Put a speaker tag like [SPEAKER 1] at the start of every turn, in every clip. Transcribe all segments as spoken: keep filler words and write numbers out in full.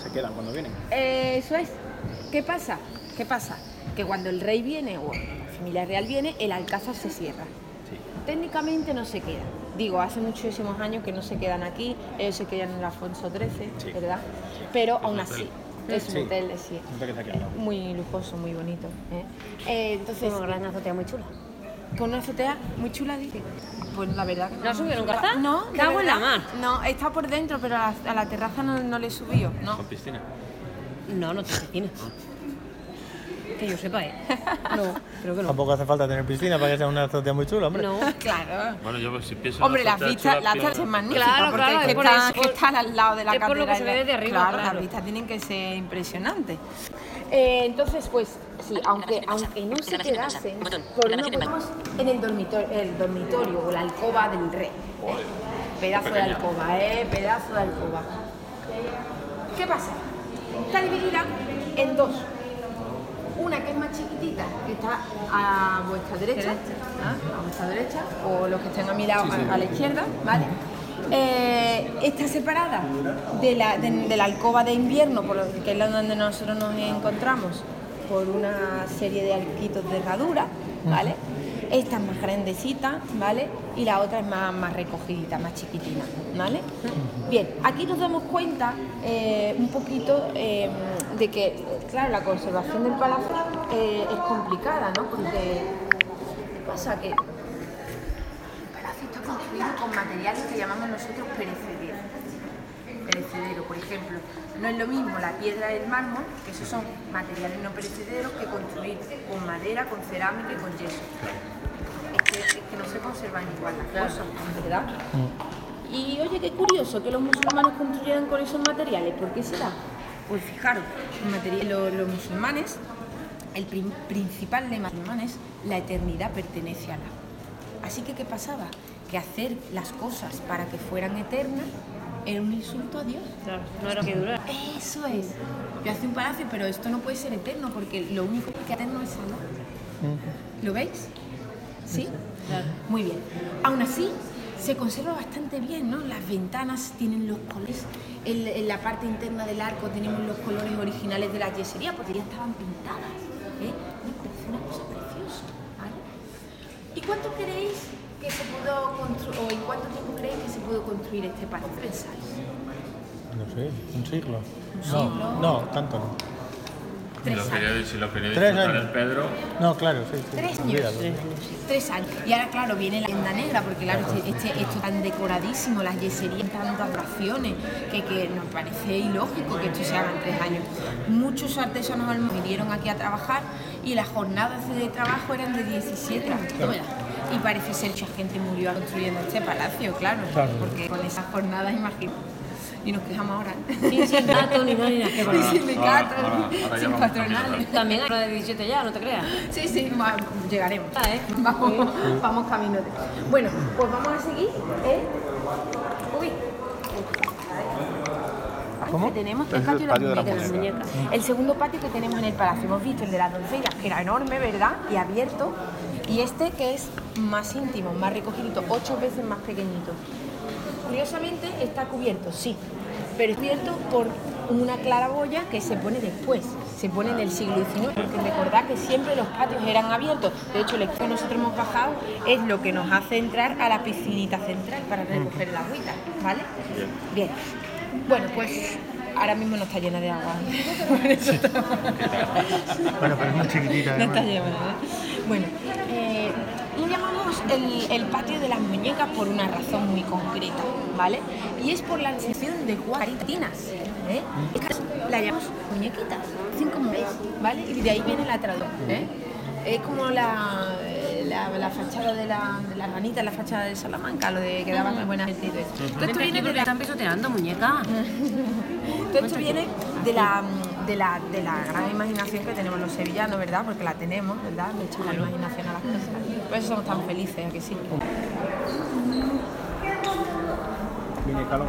[SPEAKER 1] se quedan cuando vienen.
[SPEAKER 2] Eh, eso es. ¿Qué pasa? ¿Qué pasa? Que cuando el rey viene o la familia real viene, el alcázar se cierra.
[SPEAKER 1] Sí.
[SPEAKER 2] Técnicamente no se queda. Digo, hace muchísimos años que no se quedan aquí, ellos se quedan en el Alfonso trece,
[SPEAKER 1] Sí.
[SPEAKER 2] ¿verdad? Pero aún así, es un
[SPEAKER 1] Sí.
[SPEAKER 2] hotel, sí.
[SPEAKER 1] Un hotel que está aquí al lado.
[SPEAKER 2] Muy lujoso, muy bonito. ¿eh? Eh, entonces,
[SPEAKER 3] Una gran azotea muy chula.
[SPEAKER 2] con una azotea muy chula, dice. Pues la verdad que
[SPEAKER 3] ¿No has subido nunca hasta?
[SPEAKER 2] No, de
[SPEAKER 3] Cago en la
[SPEAKER 2] verdad.
[SPEAKER 3] mar.
[SPEAKER 2] No, he estado por dentro, pero a la, a la terraza no, no le he subido, ¿no?
[SPEAKER 1] ¿Con piscina?
[SPEAKER 3] No, no tiene piscina. Que yo sepa, ¿eh? No, creo que no.
[SPEAKER 4] Tampoco hace falta tener piscina para que sea una azotea muy chula, hombre.
[SPEAKER 3] No.
[SPEAKER 2] Claro.
[SPEAKER 5] Bueno, yo pues, si pienso
[SPEAKER 2] Hombre,
[SPEAKER 5] en
[SPEAKER 2] las
[SPEAKER 5] azotea
[SPEAKER 2] vistas,
[SPEAKER 5] chula,
[SPEAKER 2] las
[SPEAKER 5] pienso-
[SPEAKER 2] vistas es magnífica,
[SPEAKER 3] Claro,
[SPEAKER 2] porque
[SPEAKER 3] claro,
[SPEAKER 2] que,
[SPEAKER 3] es por
[SPEAKER 2] están,
[SPEAKER 3] eso.
[SPEAKER 2] que están al lado de la
[SPEAKER 3] Es por
[SPEAKER 2] catedral.
[SPEAKER 3] lo que se ve desde arriba,
[SPEAKER 2] Claro,
[SPEAKER 3] claro.
[SPEAKER 2] las vistas tienen que ser impresionantes. Eh, entonces, pues, sí, aunque, aunque no se quedasen, por no ponemos en el dormitorio, el dormitorio o la alcoba del rey. ¿eh? Pedazo de
[SPEAKER 1] Pequeña.
[SPEAKER 2] alcoba, ¿eh? Pedazo de alcoba. ¿Qué pasa? Está dividida en dos. Una que es más chiquitita, que está a vuestra derecha, ¿ah? a vuestra derecha, o los que estén a mi lado,
[SPEAKER 1] Sí, sí.
[SPEAKER 2] a, a la izquierda, ¿vale? Eh, está separada de la, de, de la alcoba de invierno, por lo, que es la donde nosotros nos encontramos, por una serie de arquitos de herradura, ¿vale? Esta es más grandecita, ¿vale? Y la otra es más, más recogidita, más chiquitina, ¿vale? Bien, aquí nos damos cuenta eh, un poquito eh, de que, claro, la conservación del palacio eh, es complicada, ¿no? Porque, ¿qué pasa? Que el palacio está construido con materiales que llamamos nosotros perecederos. Perecedero, por ejemplo, no es lo mismo la piedra y el mármol, que esos son materiales no perecederos, que construir con madera, con cerámica y con yeso. Es que, es que no se conservan igual las cosas, ¿verdad? Y oye, qué curioso que los musulmanes construyeran con esos materiales. ¿Por qué será? Pues fijaros, los, materiales, los, los musulmanes, el prim- principal lema de los musulmanes, la eternidad pertenece a Allah. Así que, ¿qué pasaba? Que hacer las cosas para que fueran eternas era un insulto a Dios.
[SPEAKER 3] Claro, no era que durar.
[SPEAKER 2] Eso es. Yo hace un palacio, pero esto no puede ser eterno porque lo único que es eterno es Allah. ¿Lo veis? ¿Sí?
[SPEAKER 3] Claro.
[SPEAKER 2] Muy bien. Aún así, se conserva bastante bien, ¿no? Las ventanas tienen los colores, en, en la parte interna del arco tenemos los colores originales de la yesería, porque ya estaban pintadas. ¿eh? Me parece una cosa preciosa, ¿vale? ¿Y cuánto creéis que se pudo construir, o en cuánto tiempo creéis que se pudo construir este palacio? ¿Qué pensáis?
[SPEAKER 4] No sé, un siglo.
[SPEAKER 2] ¿Un
[SPEAKER 4] No,
[SPEAKER 2] siglo?
[SPEAKER 4] no, tanto no.
[SPEAKER 5] Si
[SPEAKER 2] Tres
[SPEAKER 5] lo
[SPEAKER 2] años.
[SPEAKER 5] quería, si lo quería
[SPEAKER 4] Tres
[SPEAKER 5] disfrutar
[SPEAKER 4] años.
[SPEAKER 5] el Pedro,
[SPEAKER 4] No, claro, sí, sí.
[SPEAKER 2] Tres años.
[SPEAKER 4] olvídalo.
[SPEAKER 2] Tres años. Y ahora, claro, viene la leyenda negra, porque claro, este, este- esto tan decoradísimo, las yeserías, tantas atracciones, que, que nos parece ilógico que esto se haga en tres años. Muchos artesanos vinieron aquí a trabajar y las jornadas de trabajo eran de diecisiete horas. Y parece ser que mucha gente murió construyendo este palacio, claro,
[SPEAKER 4] Claro.
[SPEAKER 2] porque con esas jornadas, imagino. Y nos quejamos ahora.
[SPEAKER 3] Sin sindicato ni nada ni nada. Qué
[SPEAKER 2] Ni
[SPEAKER 3] barbaridad.
[SPEAKER 2] sindicatos,
[SPEAKER 5] Ahora- ahora- ahora ya
[SPEAKER 2] sin
[SPEAKER 5] vamos
[SPEAKER 2] patronales.
[SPEAKER 5] cambiando.
[SPEAKER 3] También hay una de diecisiete ya, no te creas.
[SPEAKER 2] Sí, sí, va- llegaremos.
[SPEAKER 3] Ah, ¿eh?
[SPEAKER 2] Vamos, vamos camino de... Bueno, pues vamos a seguir. ¿eh? Uy.
[SPEAKER 4] ¿Cómo?
[SPEAKER 2] Que tenemos el
[SPEAKER 1] Es el
[SPEAKER 2] patio,
[SPEAKER 1] patio de
[SPEAKER 2] de
[SPEAKER 1] las
[SPEAKER 2] las muñecas. El segundo patio que tenemos en el palacio. Hemos visto el de las doncellas, que era enorme, ¿verdad? Y abierto. Y este que es más íntimo, más recogidito, ocho veces más pequeñito. Curiosamente está cubierto, sí, pero es cubierto por una claraboya que se pone después, se pone en el siglo diecinueve, porque recordad que siempre los patios eran abiertos. De hecho, el que nosotros hemos bajado es lo que nos hace entrar a la piscinita central para recoger el agüita, ¿vale? Bien. Bueno, pues ahora mismo no está llena de agua. Por eso está-
[SPEAKER 4] Bueno, pero es muy chiquitita.
[SPEAKER 2] no
[SPEAKER 4] ¿eh?
[SPEAKER 2] está llena, ¿verdad? Bueno, eh, lo llamamos el, el patio de las muñecas por una razón muy concreta, ¿vale? Y es por la sección de guaritinas, ¿eh? La llamamos muñequitas, cinco mujeres, ¿vale? Y de ahí viene la traducción, ¿eh? Es como la, la, la fachada de la, de la ranita, la fachada de Salamanca, lo de que daba buena gente y todo esto. Todo esto
[SPEAKER 3] Vente
[SPEAKER 2] viene
[SPEAKER 3] aquí
[SPEAKER 2] de
[SPEAKER 3] porque
[SPEAKER 2] la...
[SPEAKER 3] están pisoteando, muñeca.
[SPEAKER 2] Todo esto viene de la, de, la, de la gran imaginación que tenemos los sevillanos, ¿verdad? Porque la tenemos, ¿verdad? Le echamos la imaginación a las cosas. Por eso somos tan felices, ¿a que sí?
[SPEAKER 1] Mini escalón.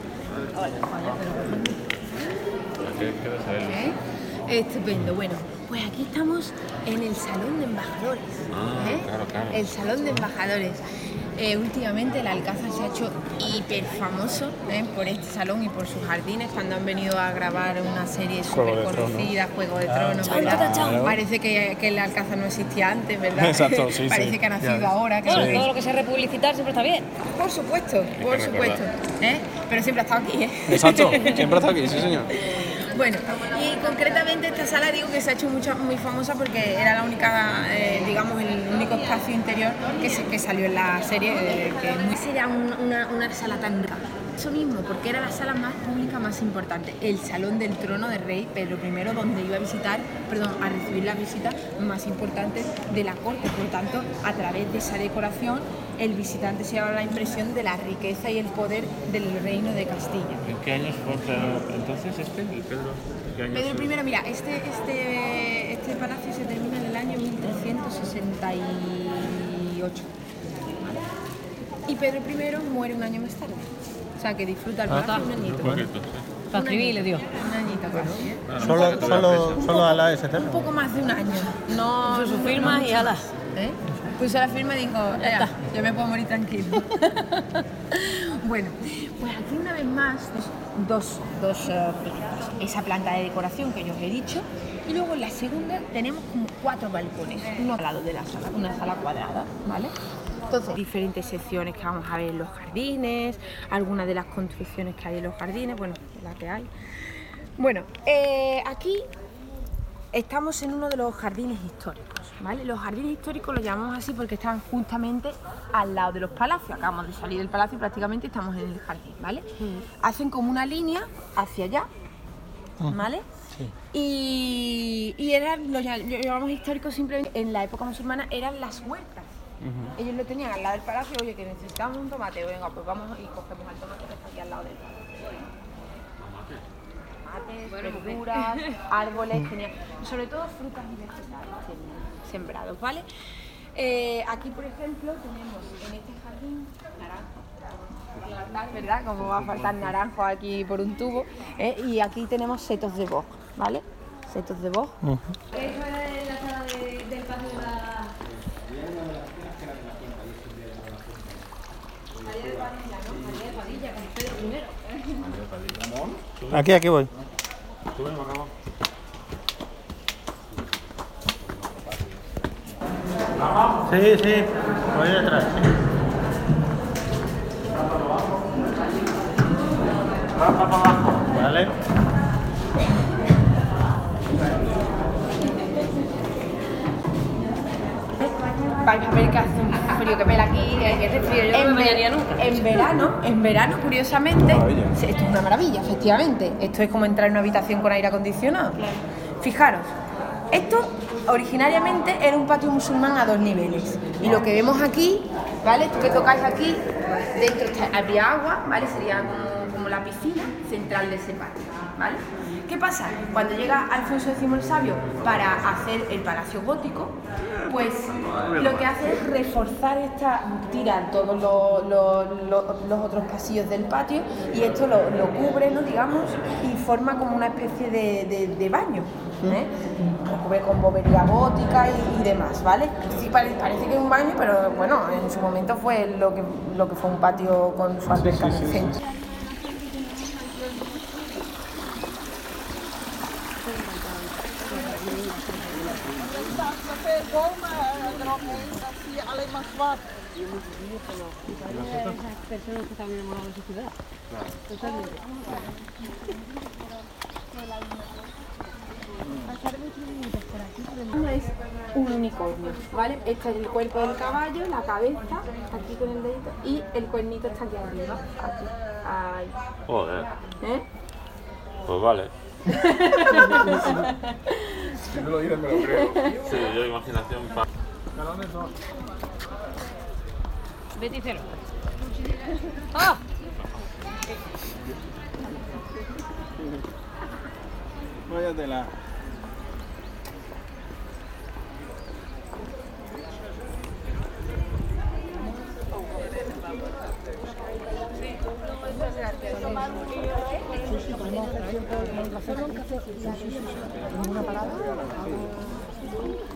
[SPEAKER 5] ¿qué quieres saber?
[SPEAKER 2] ¿Eh? Estupendo. Bueno, Pues aquí estamos en el Salón de Embajadores.
[SPEAKER 5] Ah,
[SPEAKER 2] ¿eh?
[SPEAKER 5] claro, claro.
[SPEAKER 2] El Salón de Embajadores. Eh, últimamente el Alcázar se ha hecho hiper famoso ¿eh? por este salón y por sus jardines cuando han venido a grabar una serie
[SPEAKER 1] Juego
[SPEAKER 2] súper
[SPEAKER 1] de Tronos.
[SPEAKER 2] conocida, Juego de
[SPEAKER 4] Ah,
[SPEAKER 2] Tronos,
[SPEAKER 3] chan,
[SPEAKER 2] ¿verdad?
[SPEAKER 3] chan,
[SPEAKER 1] chan.
[SPEAKER 2] Parece que, que el Alcázar no existía antes, ¿verdad?
[SPEAKER 1] Exacto, sí,
[SPEAKER 2] Parece
[SPEAKER 1] sí.
[SPEAKER 2] que ha nacido
[SPEAKER 4] Ya.
[SPEAKER 2] ahora. Que
[SPEAKER 3] Bueno,
[SPEAKER 2] no-
[SPEAKER 3] todo lo que sea republicitar siempre está bien.
[SPEAKER 2] Por supuesto, por
[SPEAKER 5] que
[SPEAKER 2] supuesto. ¿eh? Pero siempre ha estado aquí, ¿eh?
[SPEAKER 1] Exacto, siempre está aquí, sí señor.
[SPEAKER 2] Bueno, y concretamente esta sala digo que se ha hecho mucho, muy famosa porque era la única, eh, digamos, el único espacio interior que, se, que salió en la serie, eh, que muy sería un- una, una sala tan rica. Eso mismo, porque era la sala más pública más importante, el Salón del Trono del Rey Pedro primero, donde iba a visitar, perdón, a recibir las visitas más importantes de la corte. Por tanto, a través de esa decoración, el visitante se lleva la impresión de la riqueza y el poder del reino de Castilla.
[SPEAKER 5] ¿En qué años fue eh, entonces este? ¿El Pedro? ¿En qué años
[SPEAKER 2] Pedro
[SPEAKER 5] fue?
[SPEAKER 2] primero, mira, este, este, este palacio se termina en el año mil trescientos sesenta y ocho. Y Pedro primero muere un año más tarde. O sea, que disfruta el palacio un añito.
[SPEAKER 5] Un poquito, sí.
[SPEAKER 3] Para escribir le dio.
[SPEAKER 2] Un añito casi, ¿eh?
[SPEAKER 5] Ah, no,
[SPEAKER 4] Solo,
[SPEAKER 5] porque todavía
[SPEAKER 4] solo,
[SPEAKER 5] pesa.
[SPEAKER 4] solo a la S T.
[SPEAKER 2] Un poco más de un año. No,
[SPEAKER 3] Puso su
[SPEAKER 2] no-
[SPEAKER 3] firma
[SPEAKER 2] no
[SPEAKER 3] y
[SPEAKER 2] mucho
[SPEAKER 3] ala.
[SPEAKER 2] más, ¿eh? Puso la firma y dijo, ya
[SPEAKER 3] está.
[SPEAKER 2] yo me puedo morir tranquilo. Bueno, pues aquí una vez más, dos, dos eh, plazas. Esa planta de decoración que yo os he dicho. Y luego en la segunda tenemos como cuatro balcones, uno al lado de la sala, una sala cuadrada, ¿vale? Entonces, diferentes secciones que vamos a ver en los jardines, algunas de las construcciones que hay en los jardines, bueno, la que hay. Bueno, eh, aquí estamos en uno de los jardines históricos, ¿vale? Los jardines históricos los llamamos así porque están justamente al lado de los palacios. Acabamos de salir del palacio y prácticamente estamos en el jardín, ¿vale? Hacen como una línea hacia allá, ¿vale?
[SPEAKER 4] Sí.
[SPEAKER 2] Y, y eran, los ll- lo llamamos históricos simplemente, en la época musulmana eran las huertas. Ellos lo tenían al lado del palacio, oye, que necesitamos un tomate, venga, pues vamos y cogemos el tomate que está aquí al lado del palacio. Tomates, verduras, árboles, tenían, sobre todo frutas y vegetales tenían sembrados, ¿vale? Eh, aquí, por ejemplo, tenemos en este jardín naranjos, ¿verdad? Como va a faltar naranjo aquí por un tubo, ¿eh? Y aquí tenemos setos de boj, ¿vale? Setos de boj.
[SPEAKER 4] Ujú.
[SPEAKER 2] Eso es la sala de- del patio de la... María de Padilla, ¿no? María de Padilla, con Pedro primero.
[SPEAKER 4] Aquí, aquí voy.
[SPEAKER 5] Tú ven, acabó.
[SPEAKER 4] Sí, sí, voy detrás. Vale.
[SPEAKER 2] Vais a ver que hace un frío que pela aquí. eh,
[SPEAKER 3] Que este frío yo no me
[SPEAKER 2] en,
[SPEAKER 3] bañaría
[SPEAKER 2] ver-
[SPEAKER 3] nunca.
[SPEAKER 2] en verano, en verano, curiosamente,
[SPEAKER 1] Maravilla.
[SPEAKER 2] sí, esto es una maravilla, efectivamente. Esto es como entrar en una habitación con aire acondicionado. Fijaros, esto originariamente era un patio musulmán a dos niveles. Y lo que vemos aquí, ¿vale? Esto que tocáis aquí, dentro está- había agua, ¿vale? Sería como, como la piscina central de ese patio, ¿vale? ¿Qué pasa? Cuando llega Alfonso décimo el Sabio para hacer el palacio gótico, pues lo que hace es reforzar esta, tira todos los, los- los- los otros pasillos del patio y esto lo, lo cubre, ¿no? Digamos, y forma como una especie de, de- de baño, ¿eh? Lo cubre con bobería gótica y, y demás, ¿vale? Sí, pare- parece que es un baño, pero bueno, en su momento fue lo que, lo que fue un patio con su alberca en el centro.
[SPEAKER 3] Personas que estaban enamoradas de su ciudad. Totalmente.
[SPEAKER 2] Uno es un unicornio, ¿vale? Este es el cuerpo del caballo, la cabeza, aquí con el dedito, y el cuernito está aquí arriba, aquí, ahí,
[SPEAKER 5] Joder,
[SPEAKER 2] ¿eh?
[SPEAKER 5] pues vale.
[SPEAKER 1] Si me lo dices, me lo creo.
[SPEAKER 5] Sí, yo imaginación pa...
[SPEAKER 3] Betty cero. ¡Ah!
[SPEAKER 1] Váyatela.
[SPEAKER 2] ¿Hacemos un café? ¿Alguna parada?